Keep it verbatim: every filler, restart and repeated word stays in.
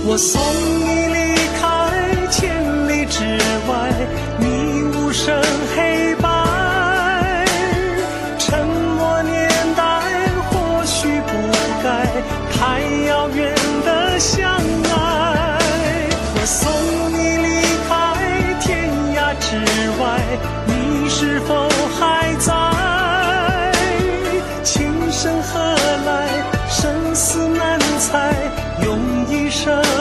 我送你离开千里之外，你无声黑白，沉默年代或许不该太遥远的相爱。我送你离开天涯之外，你是否还在？情深何来，生死难猜，用一生